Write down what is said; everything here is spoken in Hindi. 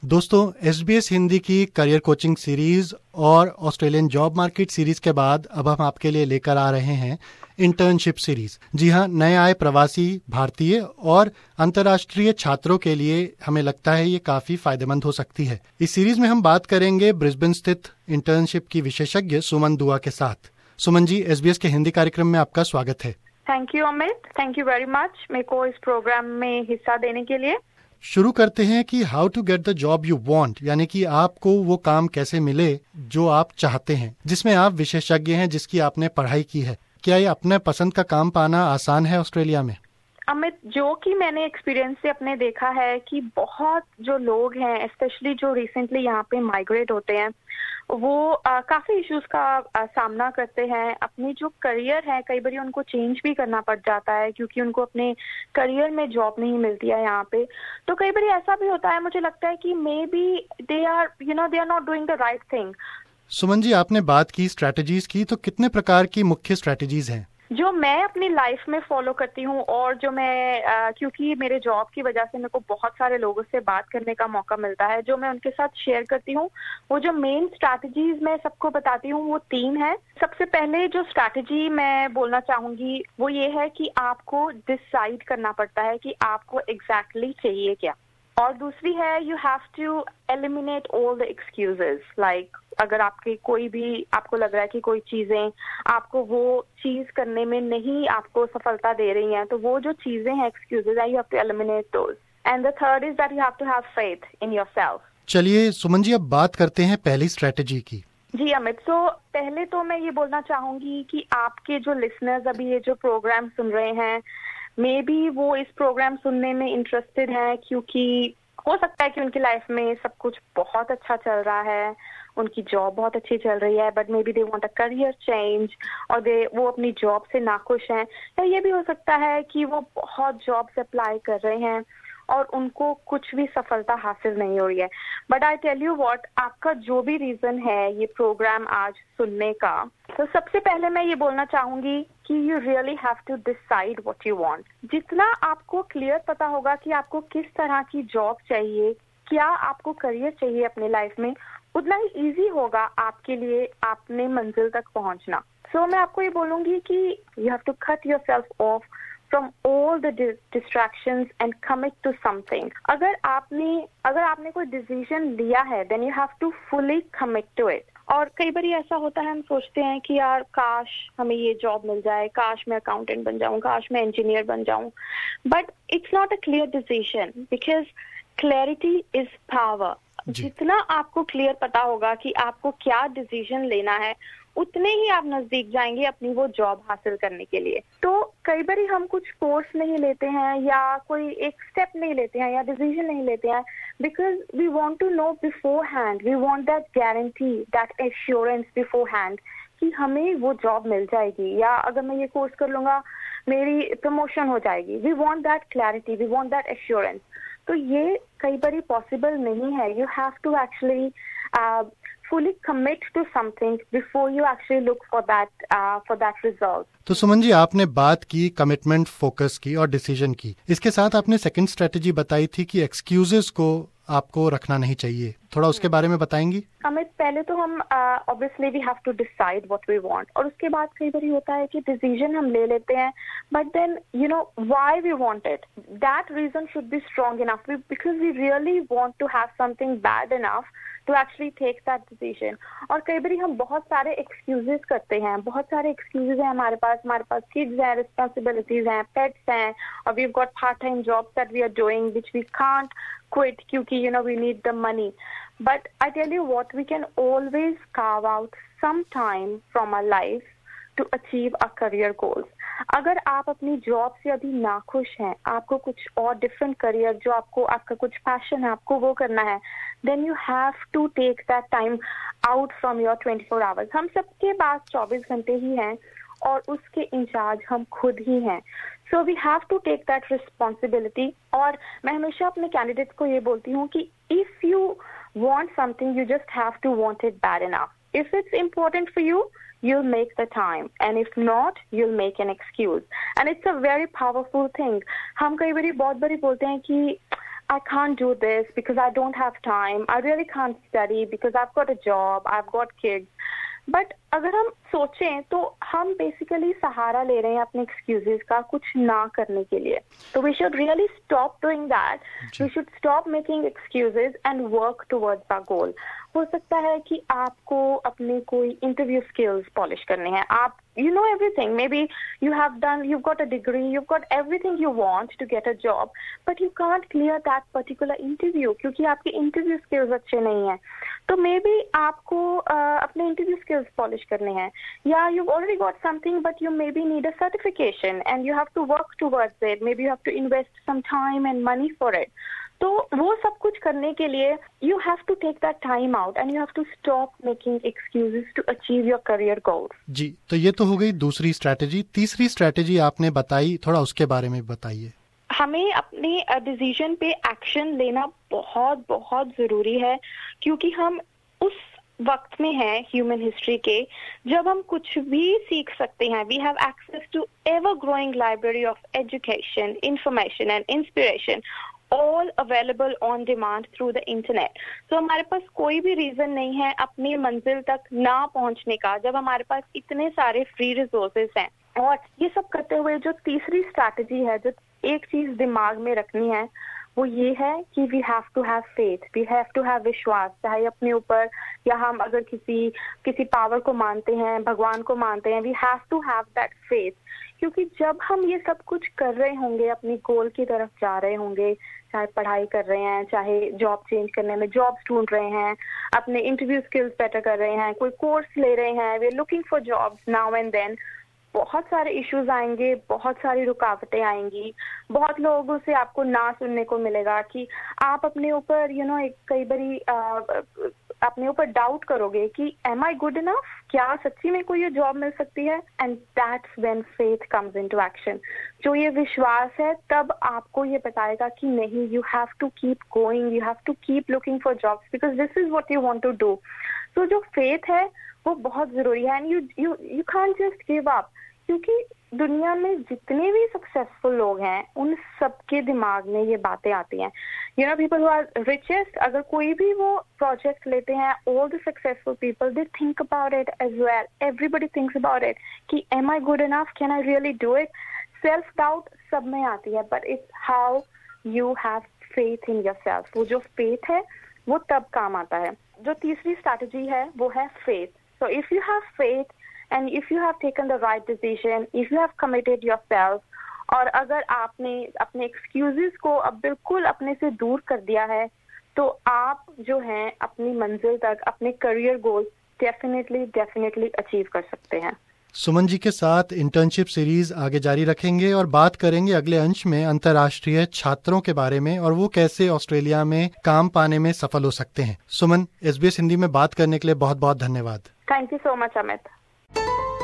दोस्तों, SBS हिंदी की करियर कोचिंग सीरीज और ऑस्ट्रेलियन जॉब मार्केट सीरीज के बाद अब हम आपके लिए लेकर आ रहे हैं इंटर्नशिप सीरीज। जी हाँ, नए आए प्रवासी भारतीय और अंतर्राष्ट्रीय छात्रों के लिए हमें लगता है ये काफी फायदेमंद हो सकती है। इस सीरीज में हम बात करेंगे ब्रिस्बेन स्थित इंटर्नशिप की विशेषज्ञ सुमन दुआ के साथ। सुमन जी, SBS के हिंदी कार्यक्रम में आपका स्वागत है। Thank you Amit, thank you very much मेरे को इस प्रोग्राम में हिस्सा देने के लिए। शुरू करते हैं कि how to get the job you want, यानी कि आपको वो काम कैसे मिले जो आप चाहते हैं, जिसमें आप विशेषज्ञ हैं, जिसकी आपने पढ़ाई की है। क्या ये अपने पसंद का काम पाना आसान है ऑस्ट्रेलिया में? अमित, जो कि मैंने एक्सपीरियंस से अपने देखा है कि बहुत जो लोग हैं, स्पेशली जो रिसेंटली यहाँ पे माइग्रेट होते हैं, वो काफी इश्यूज का सामना करते हैं। अपनी जो करियर है कई बार उनको चेंज भी करना पड़ जाता है क्योंकि उनको अपने करियर में जॉब नहीं मिलती है यहाँ पे। तो कई बार ऐसा भी होता है, मुझे लगता है कि maybe they are not doing the right thing. Suman ji, आपने बात की स्ट्रैटेजीज की, तो कितने प्रकार की मुख्य स्ट्रैटेजीज हैं जो मैं अपनी लाइफ में फॉलो करती हूँ और जो मैं क्योंकि मेरे जॉब की वजह से मेरे को बहुत सारे लोगों से बात करने का मौका मिलता है, जो मैं उनके साथ शेयर करती हूँ, वो जो मेन स्ट्रैटेजीज मैं सबको बताती हूँ वो 3 है। सबसे पहले जो स्ट्रैटेजी मैं बोलना चाहूंगी वो ये है कि आपको डिसाइड करना पड़ता है कि आपको एग्जैक्टली चाहिए क्या। और दूसरी है you have to eliminate all the excuses. Like अगर आपको लग रहा है कि कोई चीजें आपको वो चीज करने में नहीं आपको सफलता दे रही हैं, तो वो जो चीजें हैं एक्सक्यूजेस है, you have to eliminate those. And the third is that you have to have faith in yourself. चलिए सुमन जी, अब बात करते हैं पहली स्ट्रैटेजी की। जी अमित, तो पहले तो मैं ये बोलना चाहूंगी कि आपके जो लिसनर्स अभी ये जो प्रोग्राम सुन रहे हैं, मे बी वो इस प्रोग्राम सुनने में इंटरेस्टेड हैं क्योंकि हो सकता है कि उनकी लाइफ में सब कुछ बहुत अच्छा चल रहा है, उनकी जॉब बहुत अच्छी चल रही है, but maybe they want a career change और वो अपनी जॉब से नाखुश हैं। या ये भी हो सकता है कि वो बहुत जॉब्स अप्लाई कर रहे हैं और उनको कुछ भी सफलता हासिल नहीं हो रही है। But I tell you what, आपका जो भी रीजन है ये प्रोग्राम आज सुनने का, तो सबसे पहले मैं ये बोलना चाहूंगी कि you really have to decide what you want. जितना आपको क्लियर पता होगा कि आपको किस तरह की जॉब चाहिए, क्या आपको करियर चाहिए अपने लाइफ में, उतना ही इजी होगा आपके लिए अपने मंजिल तक पहुंचना। सो मैं आपको ये बोलूंगी कि you have to cut yourself off from all the distractions and commit to something. अगर आपने कोई डिसीजन लिया है, then you have to fully commit to it. और कई बार ऐसा होता है, हम सोचते हैं कि यार काश हमें ये जॉब मिल जाए, काश मैं अकाउंटेंट बन जाऊं, काश मैं इंजीनियर बन जाऊं, but it's not a clear decision because clarity is power. जितना आपको क्लियर पता होगा कि आपको क्या डिसीजन लेना है, उतने ही आप नजदीक जाएंगे अपनी वो जॉब हासिल करने के लिए। तो कई बार हम कुछ कोर्स नहीं लेते हैं या कोई एक स्टेप नहीं लेते हैं या डिसीजन नहीं लेते हैं because we want to know beforehand, we want that guarantee, that assurance beforehand कि हमें वो जॉब मिल जाएगी, या अगर मैं ये कोर्स कर लूंगा मेरी प्रमोशन हो जाएगी। We want that clarity, we want that assurance. तो ये कई बार पॉसिबल नहीं है। You have to actually fully commit to something before you actually look for that result. तो सुमन जी, आपने बात की कमिटमेंट, फोकस की और डिसीजन की। इसके साथ आपने सेकंड स्ट्रेटजी बताई थी कि एक्सक्यूजेस को आपको रखना नहीं चाहिए। थोड़ा उसके बारे में बताएंगी? अमित, पहले तो हम obviously we have to decide what we want, और उसके बाद कई बार होता है कि डिसीजन हम ले लेते हैं, but then you know why we want it, that reason should be strong enough because we really want to have something bad enough to actually take that decision. और कई बार हम बहुत सारे एक्सक्यूजेस करते हैं, बहुत सारे एक्सक्यूजेस हैं हमारे पास किड्स हैं, रिस्पॉन्सिबिलिटीज हैं, पेट्स हैं, और we've got part-time jobs that we are doing which we can't quit क्योंकि we need the money. But I tell you what, we can always carve out some time from our life to achieve our career goals. अगर आप अपनी जॉब से अभी नाखुश हैं, आपको कुछ और डिफरेंट करियर जो आपका कुछ पैशन है, आपको वो करना है, then you have to take that time out from your 24 hours. हम सबके पास 24 घंटे ही हैं और उसके इंचार्ज हम खुद ही हैं. So we have to take that responsibility. और मैं हमेशा अपने कैंडिडेट्स को ये बोलती हूँ कि if you want something, you just have to want it bad enough. If it's important for you, you'll make the time, and if not, you'll make an excuse. And it's a very powerful thing. हम कई बारी बहुत बारी बोलते हैं कि I can't do this because I don't have time. I really can't study because I've got a job, I've got kids. But अगर हम सोचें तो हम बेसिकली सहारा ले रहे हैं अपने एक्सक्यूजेस का कुछ ना करने के लिए. तो we should really stop doing that. We should stop making excuses and work towards our goal. हो सकता है कि आपको अपने कोई इंटरव्यू स्किल्स पॉलिश करने हैं. आप you know everything. Maybe you've got a degree, you've got everything you want to get a job, but you can't clear that particular interview क्योंकि आपके इंटरव्यू स्किल्स अच्छे नहीं हैं. तो मे बी आपको अपने इंटरव्यू स्किल्स पॉलिश करने हैं, या you've already got something but you maybe need a certification and you have to work towards it. Maybe you have to invest some time and money for it. तो वो सब कुछ करने के लिए you have to take that time out and you have to stop making excuses to achieve your career goals. जी, तो ये तो हो गई दूसरी स्ट्रैटेजी. तीसरी स्ट्रैटेजी आपने बताई, थोड़ा उसके बारे में बताइए. हमें अपने डिसीजन पे एक्शन लेना बहुत बहुत जरूरी है क्योंकि हम उस वक्त में हैं ह्यूमन हिस्ट्री के जब हम कुछ भी सीख सकते हैं. We have access to ever growing library of education, information and inspiration, all available on demand through the internet. So हमारे पास कोई भी रीजन नहीं है अपनी मंजिल तक ना पहुंचने का जब हमारे पास इतने सारे फ्री रिसोर्सेज हैं. और ये सब करते हुए जो तीसरी स्ट्रैटेजी है, जो एक चीज दिमाग में रखनी है, वो ये है कि we have to have faith. We have to have विश्वास, चाहे अपने ऊपर या हम अगर किसी पावर को मानते हैं, भगवान को मानते हैं, we have to have that faith. क्योंकि जब हम ये सब कुछ कर रहे होंगे, अपनी गोल की तरफ जा रहे होंगे, चाहे पढ़ाई कर रहे हैं, चाहे जॉब चेंज करने में जॉब्स ढूंढ रहे हैं, अपने इंटरव्यू स्किल्स बेटर कर रहे हैं, कोई कोर्स ले रहे हैं, we are looking for jobs now and then, बहुत सारे इश्यूज आएंगे, बहुत सारी रुकावटें आएंगी, बहुत लोगों से आपको ना सुनने को मिलेगा कि आप अपने ऊपर कई बारी अपने ऊपर डाउट करोगे कि एम आई गुड इनफ, क्या सच्ची में कोई ये जॉब मिल सकती है. And that's when faith comes into action. जो ये विश्वास है तब आपको ये बताएगा कि नहीं, you have to keep going, you have to keep looking for jobs because this is what you want to do. So जो फेथ है वो बहुत जरूरी है. And you can't just give up, क्योंकि दुनिया में जितने भी सक्सेसफुल लोग हैं उन सबके दिमाग में ये बातें आती हैं. पीपल हु आर रिचेस्ट, अगर कोई भी वो प्रोजेक्ट लेते हैं, all the successful people they think about it as well. Everybody thinks about it कि am I good enough, can I really do it. Self doubt सब में आती है, but it's how you have faith in yourself. वो जो फेथ है वो तब काम आता है. जो तीसरी स्ट्रैटेजी है वो है faith. So if you have faith and if you have taken the right decision, if you have committed yourself, और अगर आपने अपने excuses को अब बिल्कुल अपने से दूर कर दिया है, तो आप जो हैं अपनी मंजिल तक, अपने career goals definitely achieve कर सकते हैं. सुमन जी के साथ इंटर्नशिप सीरीज आगे जारी रखेंगे और बात करेंगे अगले अंश में अंतर्राष्ट्रीय छात्रों के बारे में और वो कैसे ऑस्ट्रेलिया में काम पाने में सफल हो सकते हैं. सुमन, SBS हिंदी में बात करने के लिए बहुत बहुत धन्यवाद. Thank you so much Amit.